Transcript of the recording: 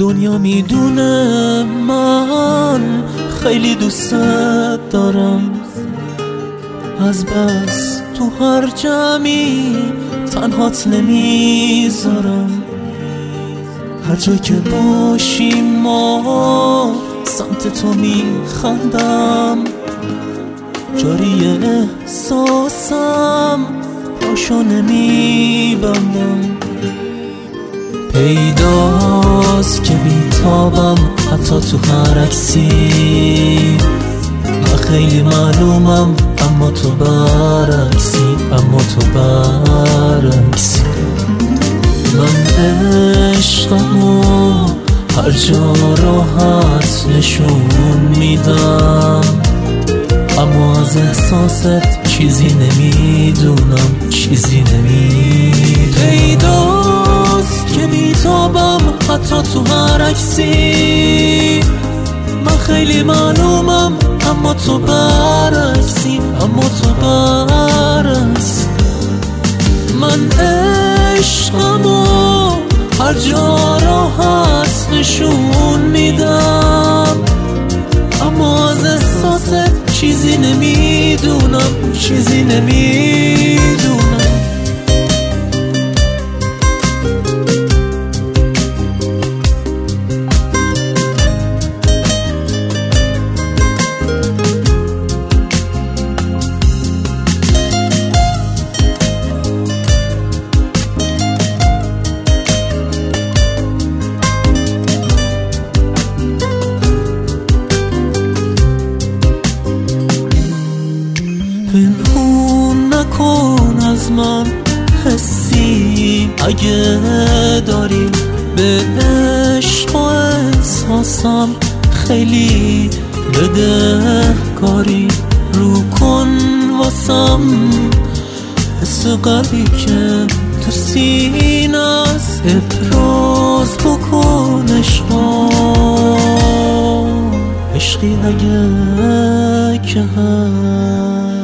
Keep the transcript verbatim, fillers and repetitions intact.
دنیا میدونه من خیلی دوست دارم، از بس تو هر جمعی تنهات نمیذارم. هر جا که باشیم ما سمت تو میخندم، جاری احساسم پاشو نمیبندم. پیداست که بیتابم حتی تو هر عکسی، من خیلی معلومم اما تو برعکسی، اما تو برعکسی. من عشقمو هر جا راحت نشون میدم، اما از احساست چیزی نمیدونم، چیزی نمیدونم. پیداست که بیتابم حتی تو هر عکسی، من خیلی معلومم اما تو برعکسی، اما تو برعکسی. من عشقمو هر جا راحت نشون میدم، اما از احساست چیزی نمیدونم، چیزی نمیدونم. پنهون نکن از من حسی اگه داری، به عشق و احساسم خیلی بدهکاری. رو کن واسم حس قلبی که تو سینه است، ابراز بکن عشقا، عشقی اگه که هست.